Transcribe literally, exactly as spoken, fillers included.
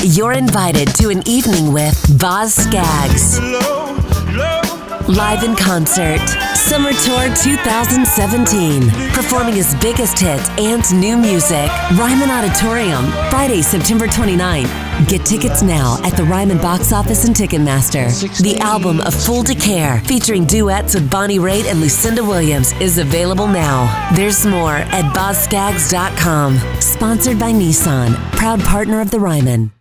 You're invited to an evening with Boz Scaggs. Live in concert, Summer Tour two thousand seventeen. Performing his biggest hits and new music. Ryman Auditorium, Friday, September twenty-ninth. Get tickets now at the Ryman Box Office and Ticketmaster. The album A Fool to Care, featuring duets with Bonnie Raitt and Lucinda Williams, is available now. There's more at boz scaggs dot com. Sponsored by Nissan, proud partner of the Ryman.